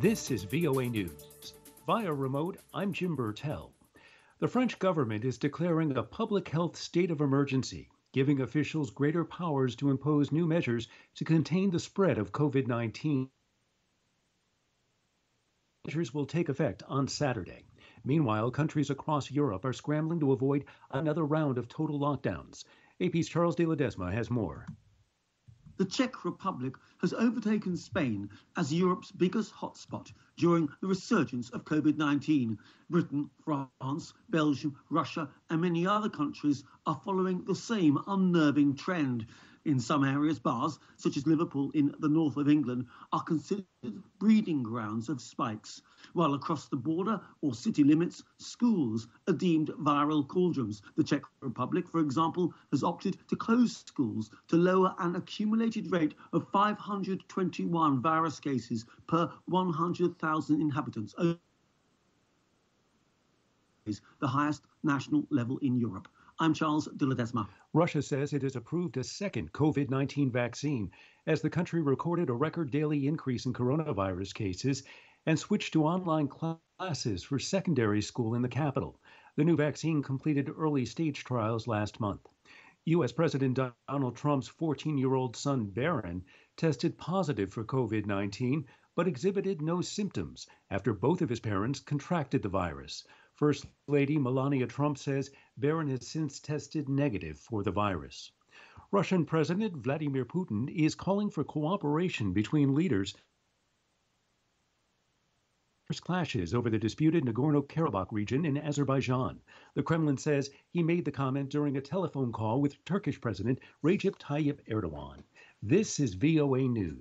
This is VOA News. Via remote, I'm Jim Burtell. The French government is declaring a public health state of emergency, giving officials greater powers to impose new measures to contain the spread of COVID 19. Measures will take effect on Saturday. Meanwhile, countries across Europe are scrambling to avoid another round of total lockdowns. AP's Charles de Ledesma has more. The Czech Republic has overtaken Spain as Europe's biggest hotspot during the resurgence of COVID-19. Britain, France, Belgium, Russia and many other countries are following the same unnerving trend. In some areas, bars, such as Liverpool in the north of England, are considered breeding grounds of spikes, while across the border or city limits, schools are deemed viral cauldrons. The Czech Republic, for example, has opted to close schools to lower an accumulated rate of 521 virus cases per 100,000 inhabitants, the highest national level in Europe. I'm Charles de Ledesma. Russia says it has approved a second COVID-19 vaccine as the country recorded a record daily increase in coronavirus cases and switched to online classes for secondary school in the capital. The new vaccine completed early stage trials last month. U.S. President Donald Trump's 14-year-old son, Barron, tested positive for COVID-19 but exhibited no symptoms after both of his parents contracted the virus. First Lady Melania Trump says Barron has since tested negative for the virus. Russian President Vladimir Putin is calling for cooperation between leaders. Clashes over the disputed Nagorno-Karabakh region in Azerbaijan. The Kremlin says he made the comment during a telephone call with Turkish President Recep Tayyip Erdogan. This is VOA News.